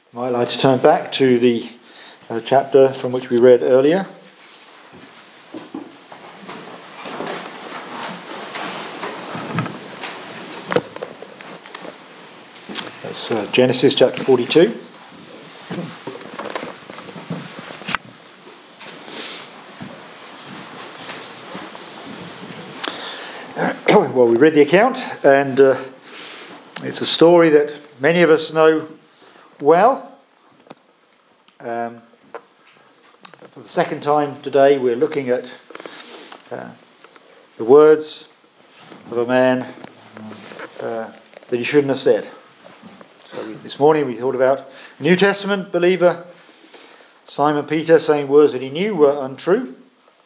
I'd like to turn back to the chapter from which we read earlier. That's Genesis chapter 42. Well, we read the account, and it's a story that many of us know well. For the second time today, we're looking at the words of a man that he shouldn't have said. So this morning we thought about a New Testament believer, Simon Peter, saying words that he knew were untrue.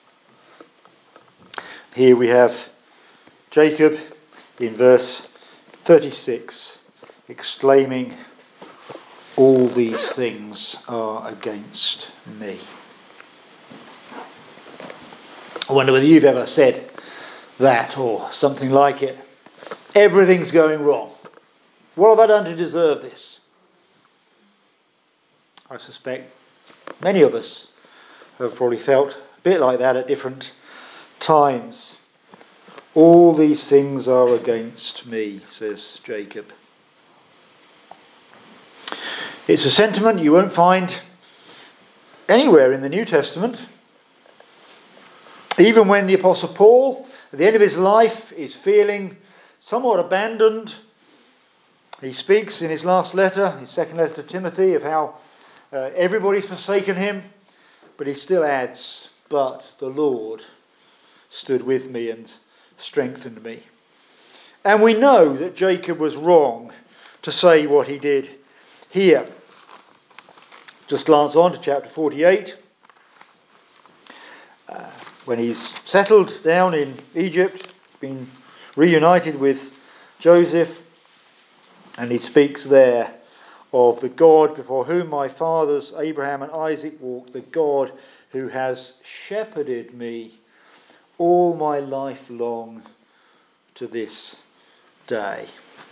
Here we have Jacob in verse 36 exclaiming, "All these things are against me." I wonder whether you've ever said that or something like it. Everything's going wrong. What have I done to deserve this? I suspect many of us have probably felt a bit like that at different times. All these things are against me, says Jacob. It's a sentiment you won't find anywhere in the New Testament. Even when the Apostle Paul, at the end of his life, is feeling somewhat abandoned, he speaks in his last letter, his second letter to Timothy, of how everybody's forsaken him, but he still adds, "But the Lord stood with me and strengthened me." And we know that Jacob was wrong to say what he did here. Just glance on to chapter 48. When he's settled down in Egypt, been reunited with Joseph, and he speaks there of the God before whom my fathers Abraham and Isaac walked, the God who has shepherded me all my life long to this day.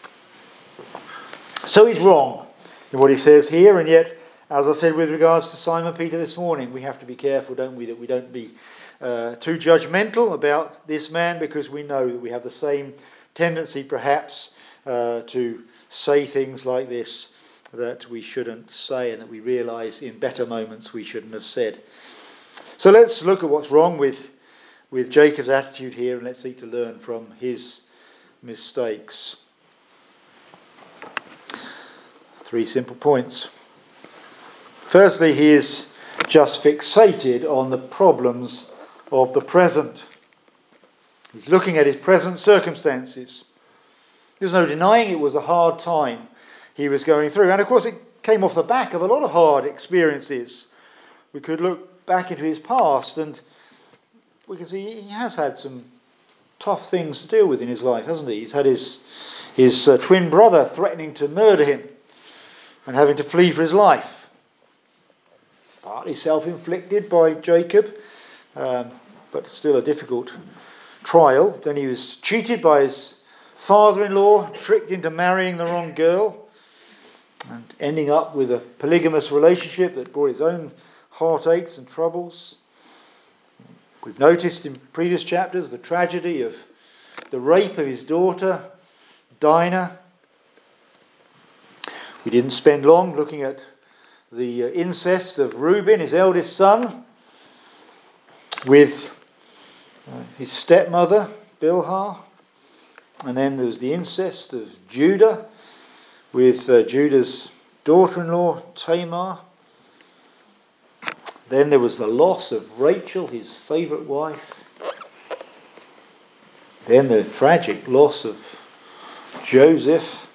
So he's wrong in what he says here, and yet, as I said with regards to Simon Peter this morning, we have to be careful, don't we, that we don't be too judgmental about this man, because we know that we have the same tendency perhaps to say things like this that we shouldn't say, and that we realise in better moments we shouldn't have said. So let's look at what's wrong with Jacob's attitude here, and let's seek to learn from his mistakes. 3 simple points. Firstly, he is just fixated on the problems of the present. He's looking at his present circumstances. There's no denying it was a hard time he was going through. And of course it came off the back of a lot of hard experiences. We could look back into his past and we can see he has had some tough things to deal with in his life, hasn't he? He's had his twin brother threatening to murder him and having to flee for his life. Partly self-inflicted by Jacob, but still a difficult trial. Then he was cheated by his father-in-law, tricked into marrying the wrong girl, and ending up with a polygamous relationship that brought his own heartaches and troubles. We've noticed in previous chapters the tragedy of the rape of his daughter, Dinah. We didn't spend long looking at the incest of Reuben, his eldest son, with his stepmother, Bilhah. And then there was the incest of Judah with Judah's daughter-in-law, Tamar. Then there was the loss of Rachel, his favourite wife. Then the tragic loss of Joseph.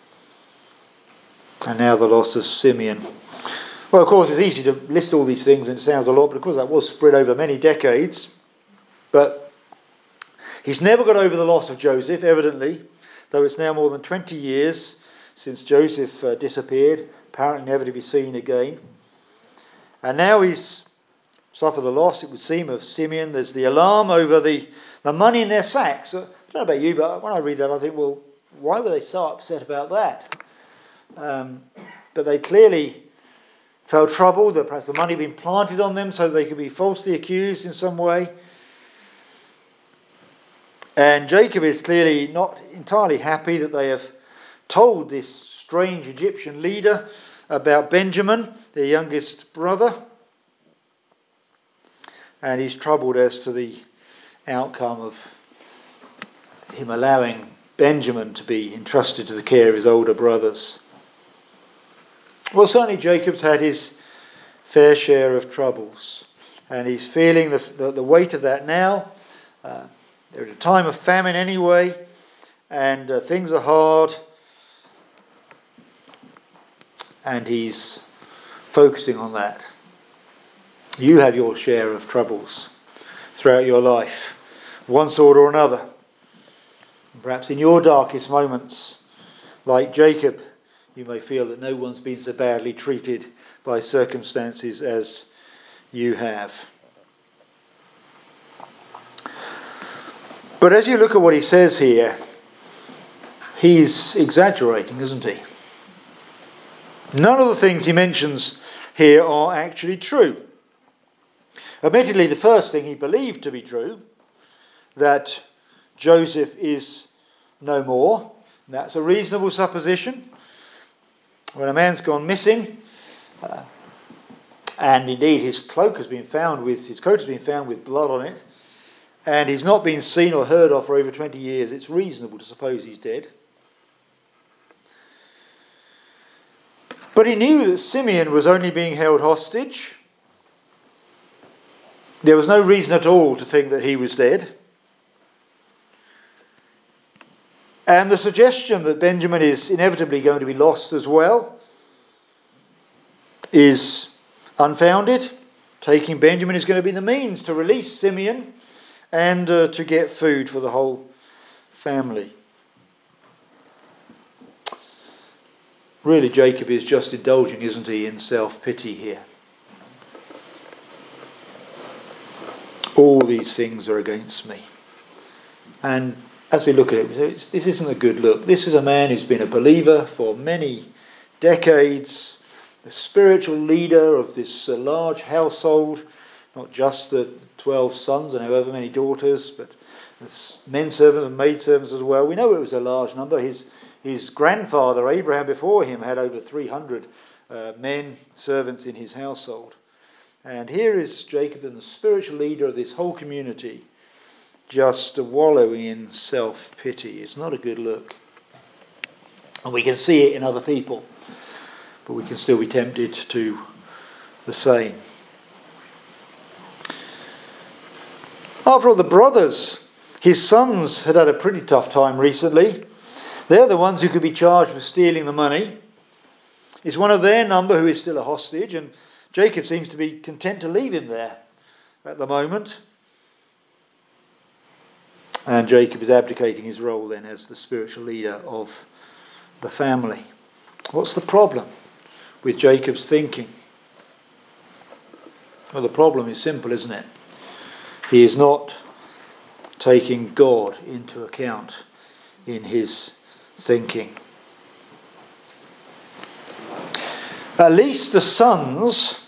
And now the loss of Simeon. Well, of course, it's easy to list all these things and it sounds a lot, but of course that was spread over many decades. But he's never got over the loss of Joseph, evidently, though it's now more than 20 years since Joseph disappeared, apparently never to be seen again. And now he's suffered the loss, it would seem, of Simeon. There's the alarm over the money in their sacks. I don't know about you, but when I read that I think, well, why were they so upset about that? but they clearly felt troubled that perhaps the money had been planted on them so they could be falsely accused in some way. And Jacob is clearly not entirely happy that they have told this strange Egyptian leader about Benjamin, their youngest brother. And he's troubled as to the outcome of him allowing Benjamin to be entrusted to the care of his older brothers. Well, certainly Jacob's had his fair share of troubles, and he's feeling the weight of that now. They're at a time of famine anyway, and things are hard, and he's focusing on that. You have your share of troubles throughout your life, one sort or another. Perhaps in your darkest moments, like Jacob, you may feel that no one's been so badly treated by circumstances as you have. But as you look at what he says here, he's exaggerating, isn't he? None of the things he mentions here are actually true. Admittedly, the first thing he believed to be true, that Joseph is no more, that's a reasonable supposition. When a man's gone missing, and indeed his coat has been found with blood on it, and he's not been seen or heard of for over 20 years, it's reasonable to suppose he's dead. But he knew that Simeon was only being held hostage. There was no reason at all to think that he was dead. And the suggestion that Benjamin is inevitably going to be lost as well is unfounded. Taking Benjamin is going to be the means to release Simeon and to get food for the whole family. Really, Jacob is just indulging, isn't he, in self-pity here. All these things are against me. And as we look at it, this isn't a good look. This is a man who's been a believer for many decades, the spiritual leader of this large household, not just the 12 sons and however many daughters, but men servants and maid servants as well. We know it was a large number. His grandfather, Abraham, before him, had over 300 men servants in his household. And here is Jacob, and the spiritual leader of this whole community, just wallowing in self-pity. It's not a good look. And we can see it in other people, but we can still be tempted to the same. After all, the brothers, his sons, had a pretty tough time recently. They're the ones who could be charged with stealing the money. It's one of their number who is still a hostage, and Jacob seems to be content to leave him there at the moment. And Jacob is abdicating his role then as the spiritual leader of the family. What's the problem with Jacob's thinking? Well, the problem is simple, isn't it? He is not taking God into account in his thinking. At least the sons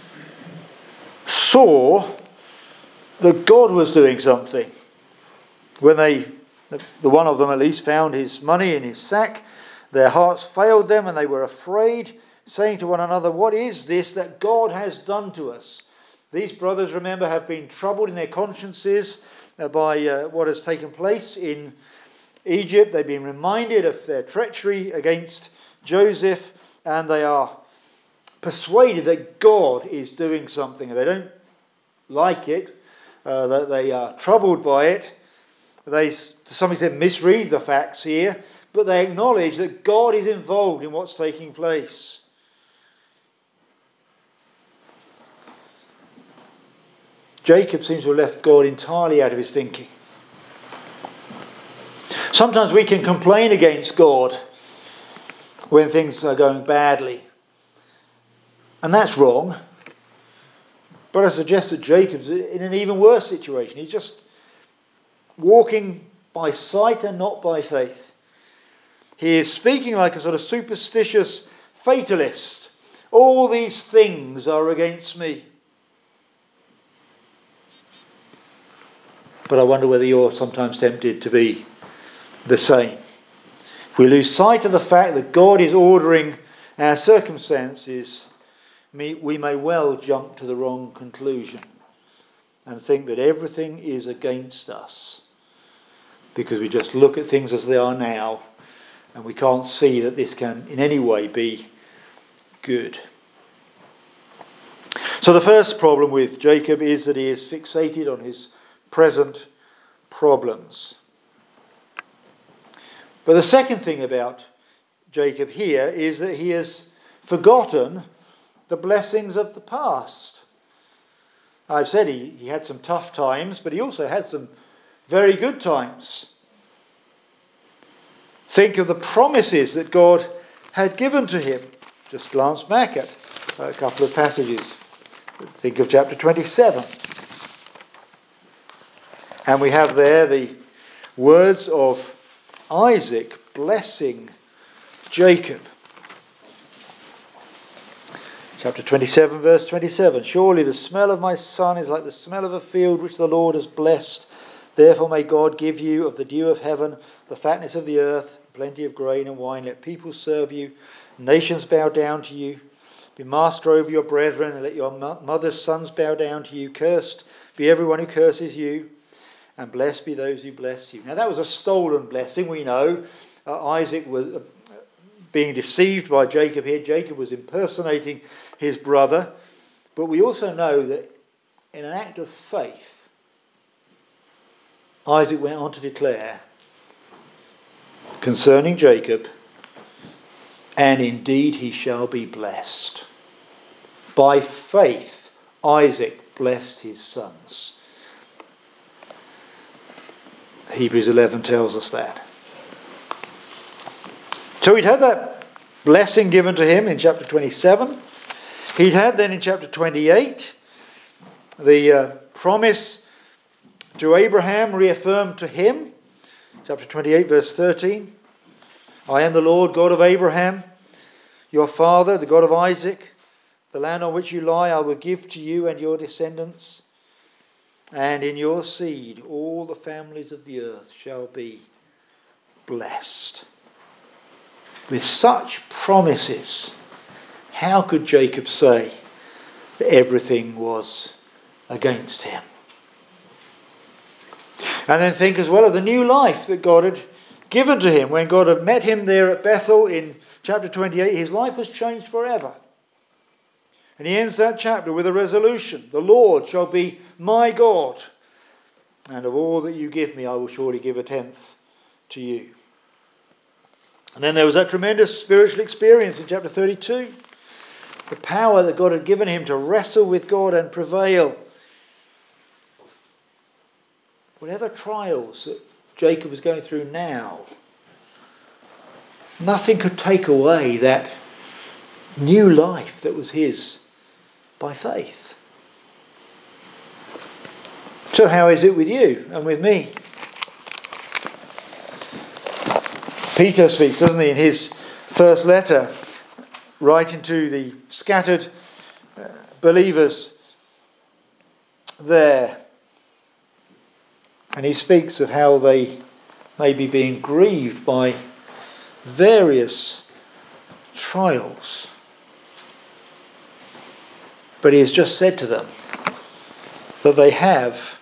saw that God was doing something. When the one of them at least found his money in his sack, their hearts failed them and they were afraid, saying to one another, "What is this that God has done to us?" These brothers, remember, have been troubled in their consciences by what has taken place in Egypt. They've been reminded of their treachery against Joseph, and they are persuaded that God is doing something. They don't like it, that they are troubled by it. They, to some extent, misread the facts here, but they acknowledge that God is involved in what's taking place. Jacob seems to have left God entirely out of his thinking. Sometimes we can complain against God when things are going badly, and that's wrong. But I suggest that Jacob's in an even worse situation. He's just walking by sight and not by faith. He is speaking like a sort of superstitious fatalist. All these things are against me. But I wonder whether you're sometimes tempted to be the same. If we lose sight of the fact that God is ordering our circumstances, we may well jump to the wrong conclusion and think that everything is against us because we just look at things as they are now and we can't see that this can in any way be good. So the first problem with Jacob is that he is fixated on his present problems. But the second thing about Jacob here is that he has forgotten the blessings of the past. I've said he had some tough times, but he also had some very good times. Think of the promises that God had given to him. Just glance back at a couple of passages. Think of chapter 27. And we have there the words of Isaac blessing Jacob. Chapter 27, verse 27. Surely the smell of my son is like the smell of a field which the Lord has blessed. Therefore may God give you of the dew of heaven, the fatness of the earth, plenty of grain and wine. Let people serve you, nations bow down to you. Be master over your brethren, and let your mother's sons bow down to you. Cursed be everyone who curses you, and blessed be those who bless you. Now that was a stolen blessing, we know. Isaac was being deceived by Jacob here. Jacob was impersonating his brother. But we also know that in an act of faith, Isaac went on to declare concerning Jacob, and indeed he shall be blessed. By faith, Isaac blessed his sons. Hebrews 11 tells us that. So he'd had that blessing given to him in chapter 27. He'd had then in chapter 28 the promise to Abraham reaffirmed to him. Chapter 28 verse 13. I am the Lord God of Abraham, your father, the God of Isaac. The land on which you lie I will give to you and your descendants. And in your seed all the families of the earth shall be blessed. With such promises, how could Jacob say that everything was against him? And then think as well of the new life that God had given to him. When God had met him there at Bethel in chapter 28, his life was changed forever. And he ends that chapter with a resolution. The Lord shall be my God, and of all that you give me, I will surely give a tenth to you. And then there was that tremendous spiritual experience in chapter 32. The power that God had given him to wrestle with God and prevail. Whatever trials that Jacob was going through now, nothing could take away that new life that was his by faith. So how is it with you and with me? Peter speaks, doesn't he, in his first letter, writing to the scattered believers there. And he speaks of how they may be being grieved by various trials. But he has just said to them that they have,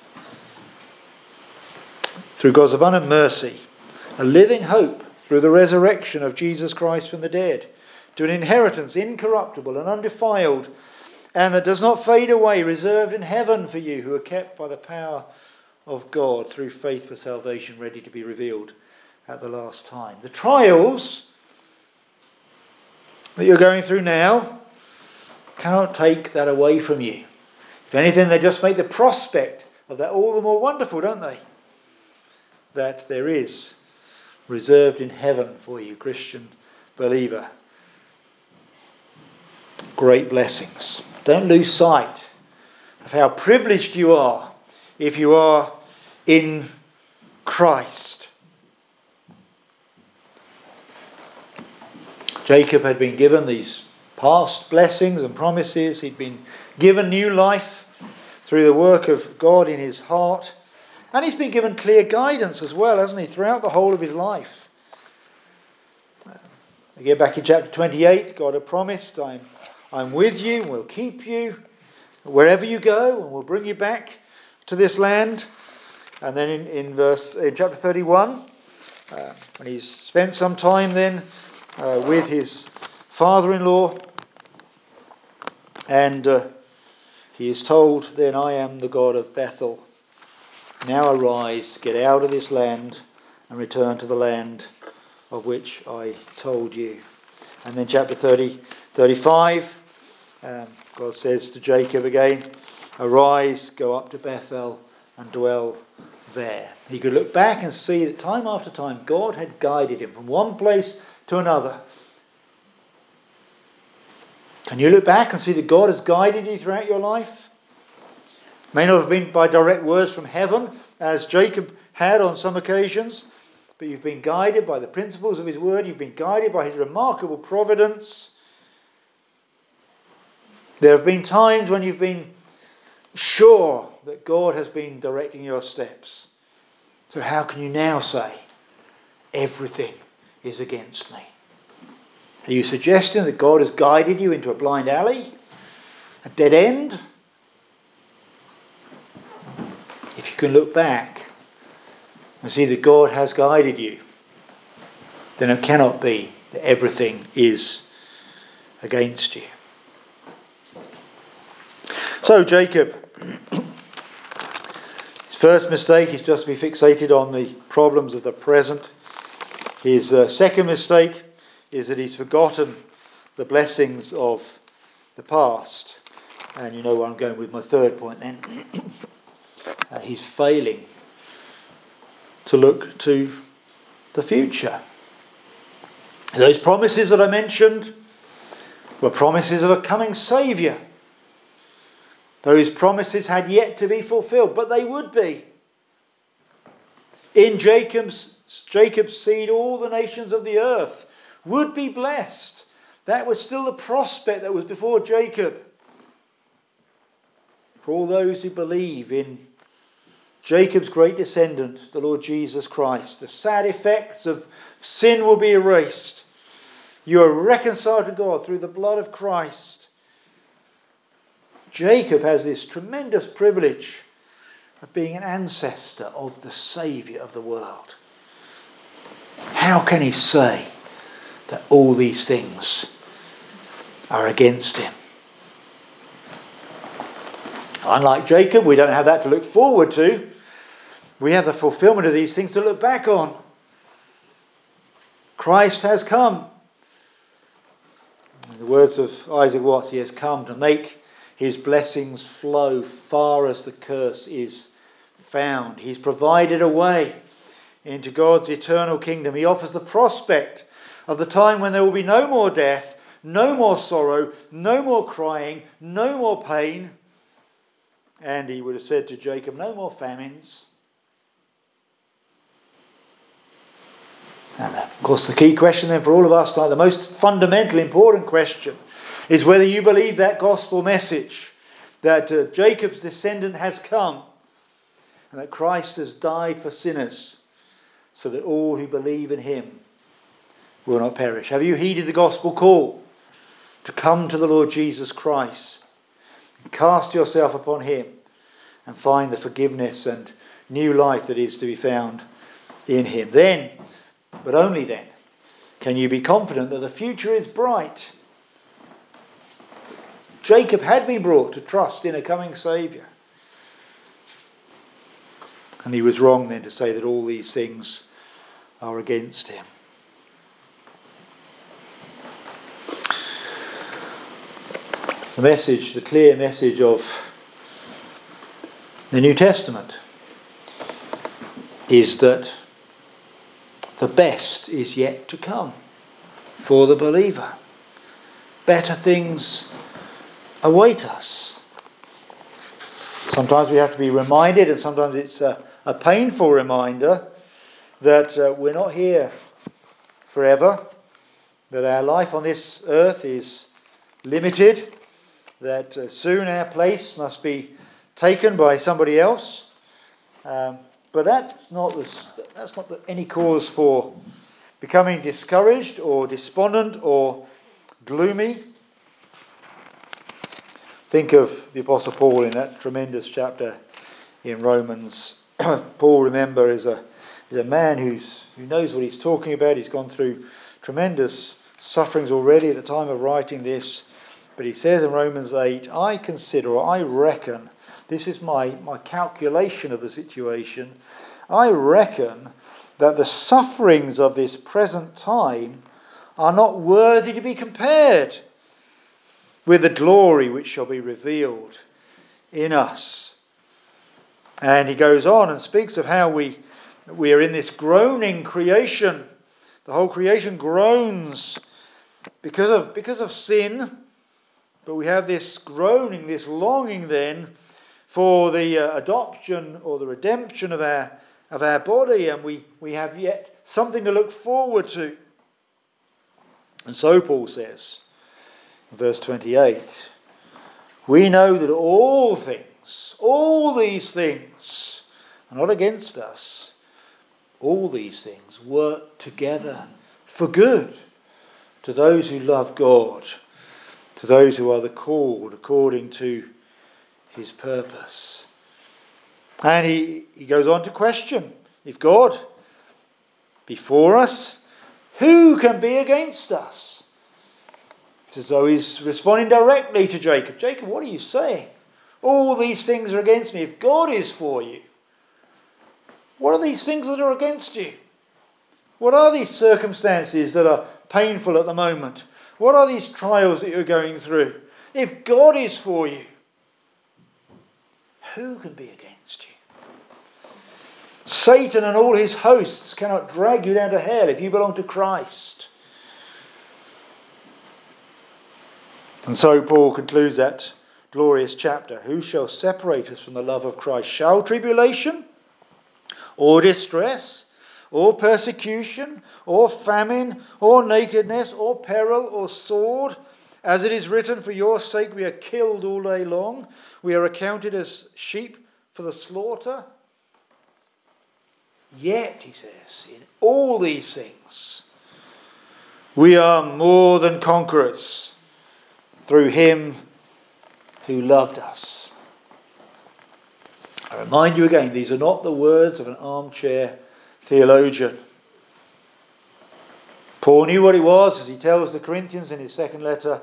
through God's abundant mercy, a living hope through the resurrection of Jesus Christ from the dead, to an inheritance incorruptible and undefiled, and that does not fade away, reserved in heaven for you who are kept by the power of God through faith for salvation, ready to be revealed at the last time. The trials that you're going through now cannot take that away from you. If anything, they just make the prospect of that all the more wonderful, don't they? That there is reserved in heaven for you, Christian believer, great blessings. Don't lose sight of how privileged you are if you are in Christ. Jacob had been given these past blessings and promises. He'd been given new life through the work of God in his heart. And he's been given clear guidance as well, hasn't he, throughout the whole of his life. Again, back in chapter 28, God had promised, I'm with you, we'll keep you wherever you go, and we'll bring you back to this land. And then in chapter 31, when he's spent some time then with his father-in-law, and he is told, then I am the God of Bethel. Now arise, get out of this land, and return to the land of which I told you. And then chapter 35, God says to Jacob again, arise, go up to Bethel and dwell there. He could look back and see that time after time God had guided him from one place to another. Can you look back and see that God has guided you throughout your life? May not have been by direct words from heaven, as Jacob had on some occasions, but you've been guided by the principles of his word. You've been guided by his remarkable providence. There have been times when you've been sure that God has been directing your steps. So how can you now say, everything is against me? Are you suggesting that God has guided you into a blind alley? A dead end? If you can look back and see that God has guided you, then it cannot be that everything is against you. So Jacob, his first mistake is just to be fixated on the problems of the present. His second mistake is that he's forgotten the blessings of the past. And you know where I'm going with my third point then. He's failing to look to the future. Those promises that I mentioned were promises of a coming Saviour. Those promises had yet to be fulfilled, but they would be. In Jacob's seed, all the nations of the earth would be blessed. That was still the prospect that was before Jacob. For all those who believe in Jacob's great descendant, the Lord Jesus Christ, the sad effects of sin will be erased. You are reconciled to God through the blood of Christ. Jacob has this tremendous privilege of being an ancestor of the Saviour of the world. How can he say that all these things are against him? Unlike Jacob, we don't have that to look forward to. We have the fulfillment of these things to look back on. Christ has come. In the words of Isaac Watts, he has come to make his blessings flow far as the curse is found. He's provided a way into God's eternal kingdom. He offers the prospect of the time when there will be no more death, no more sorrow, no more crying, no more pain. And he would have said to Jacob, no more famines. And of course the key question then for all of us, like the most fundamental, important question, is whether you believe that gospel message that Jacob's descendant has come and that Christ has died for sinners so that all who believe in him will not perish. Have you heeded the gospel call to come to the Lord Jesus Christ, and cast yourself upon him and find the forgiveness and new life that is to be found in him? Then, but only then, can you be confident that the future is bright. Jacob had been brought to trust in a coming Saviour. And he was wrong then to say that all these things are against him. The clear message of the New Testament is that the best is yet to come for the believer. Better things await us. Sometimes we have to be reminded, and sometimes it's a painful reminder, that we're not here forever. that our life on this earth is limited, that soon our place must be taken by somebody else. But that's not any cause for becoming discouraged or despondent or gloomy. Think of the Apostle Paul in that tremendous chapter in Romans. Paul, remember, is a man who knows what he's talking about. He's gone through tremendous sufferings already at the time of writing this. But he says in Romans 8, I reckon, this is my calculation of the situation, I reckon that the sufferings of this present time are not worthy to be compared with the glory which shall be revealed in us. And he goes on and speaks of how we are in this groaning creation. The whole creation groans because of sin. But we have this groaning, this longing then for the adoption or the redemption of our body, and we have yet something to look forward to. And so Paul says, in verse 28, we know that all these things are not against us. All these things work together for good to those who love God, to those who are the called according to his purpose. And he goes on to question, if God be for us, who can be against us? It's as though he's responding directly to Jacob. Jacob, what are you saying? All these things are against me. If God is for you, what are these things that are against you? What are these circumstances that are painful at the moment? What are these trials that you're going through? If God is for you, who can be against you? Satan and all his hosts cannot drag you down to hell if you belong to Christ. And so Paul concludes that glorious chapter. Who shall separate us from the love of Christ? Shall tribulation, or distress, or persecution, or famine, or nakedness, or peril, or sword? As it is written, for your sake we are killed all day long. We are accounted as sheep for the slaughter. Yet, he says, in all these things, we are more than conquerors through him who loved us. I remind you again, these are not the words of an armchair theologian. Paul knew what it was, as he tells the Corinthians in his second letter,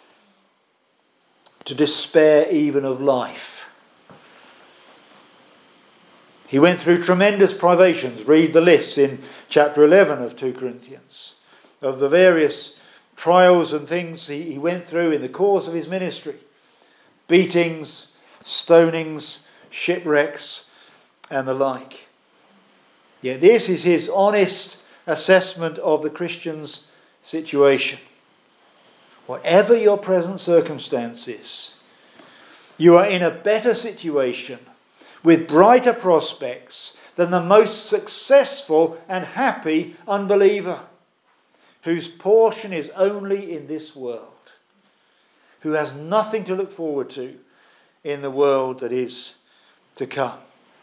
to despair even of life. He went through tremendous privations. Read the list in chapter 11 of 2 Corinthians of the various trials and things he went through in the course of his ministry. Beatings, stonings, shipwrecks, and the like. Yet this is his honest assessment of the Christian's situation. Whatever your present circumstances, you are in a better situation with brighter prospects than the most successful and happy unbeliever, whose portion is only in this world, who has nothing to look forward to in the world that is to come.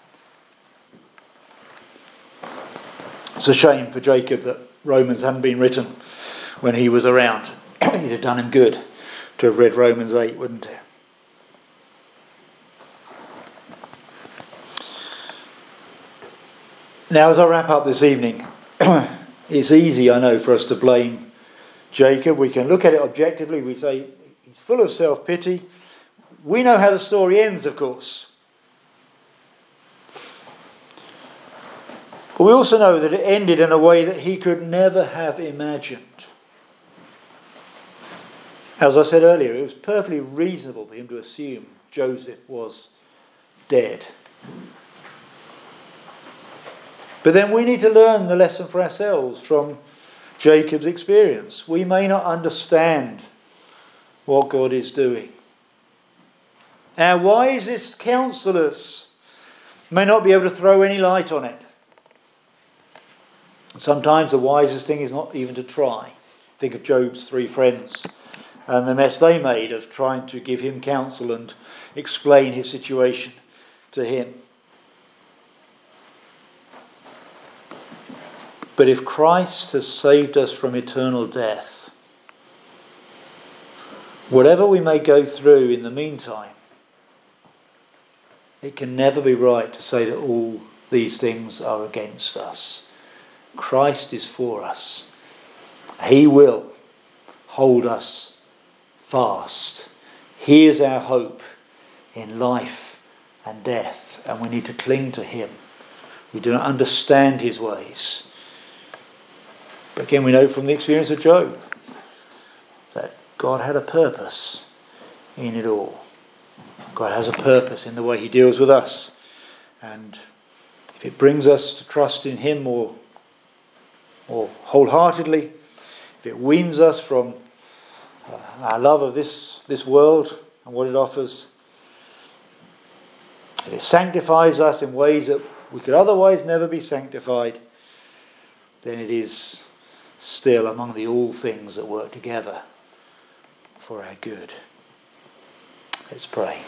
It's a shame for Jacob that Romans hadn't been written when he was around. It'd have done him good to have read Romans 8, wouldn't it? Now, as I wrap up this evening, it's easy, I know, for us to blame Jacob. We can look at it objectively. We say he's full of self-pity. We know how the story ends, of course. But we also know that it ended in a way that he could never have imagined. As I said earlier, it was perfectly reasonable for him to assume Joseph was dead. But then we need to learn the lesson for ourselves from Jacob's experience. We may not understand what God is doing. Our wisest counsellors may not be able to throw any light on it. Sometimes the wisest thing is not even to try. Think of Job's 3 friends and the mess they made of trying to give him counsel and explain his situation to him. But if Christ has saved us from eternal death, whatever we may go through in the meantime, it can never be right to say that all these things are against us. Christ is for us. He will hold us fast. He is our hope in life and death, and we need to cling to him. We do not understand his ways. But again, we know from the experience of Job that God had a purpose in it all. God has a purpose in the way he deals with us. And if it brings us to trust in him more wholeheartedly, if it weans us from our love of this world and what it offers, if it sanctifies us in ways that we could otherwise never be sanctified, then it is still among the all things that work together for our good. Let's pray.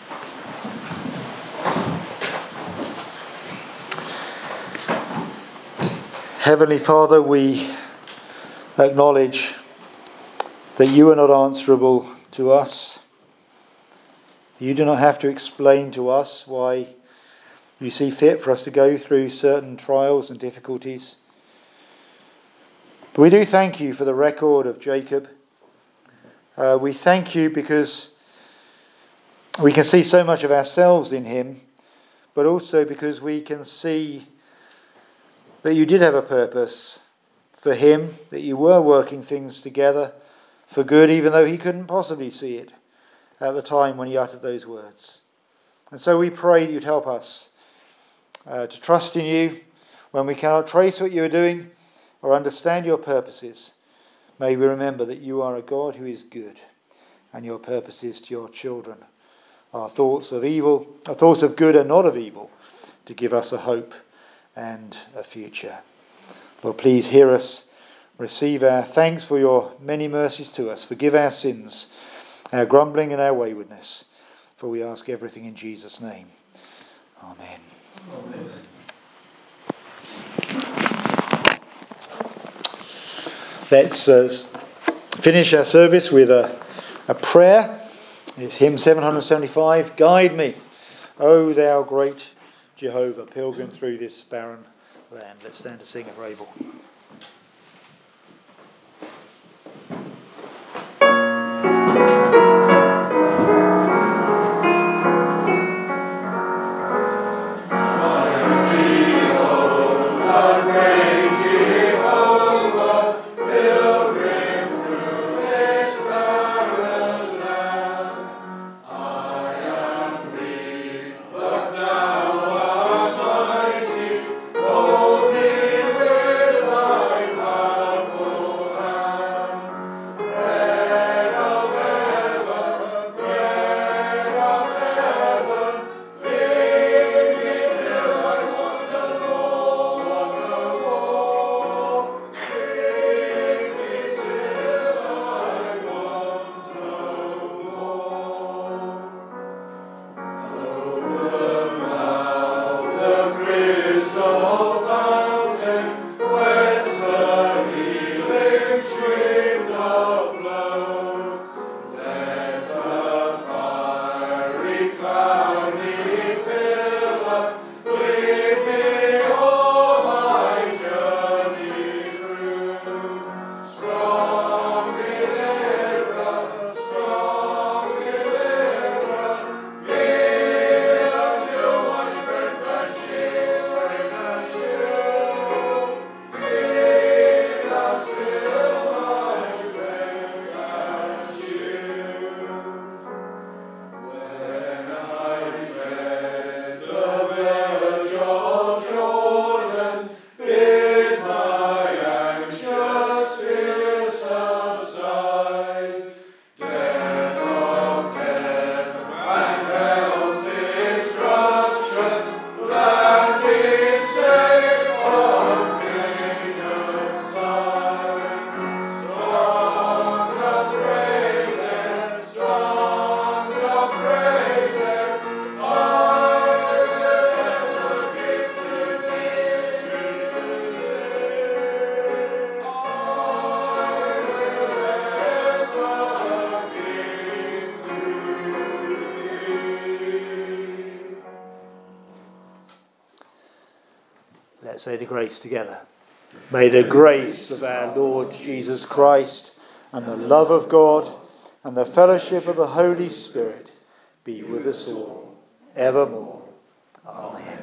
Heavenly Father, we acknowledge that you are not answerable to us. You do not have to explain to us why you see fit for us to go through certain trials and difficulties. But we do thank you for the record of Jacob. We thank you because we can see so much of ourselves in him, but also because we can see that you did have a purpose for him, that you were working things together for good, even though he couldn't possibly see it at the time when he uttered those words. And so we pray that you'd help us to trust in you when we cannot trace what you are doing or understand your purposes. May we remember that you are a God who is good, and your purposes to your children are thoughts of good and not of evil, to give us a hope and a future. Lord, please hear us. Receive our thanks for your many mercies to us. Forgive our sins, our grumbling and our waywardness. For we ask everything in Jesus' name. Amen. Amen. Let's finish our service with a prayer. It's hymn 775. Guide me, O thou great Jehovah, pilgrim through this barren land. Let's stand to sing if we're able. Let's say the grace together. May the grace of our Lord Jesus Christ and the love of God and the fellowship of the Holy Spirit be with us all, evermore. Amen.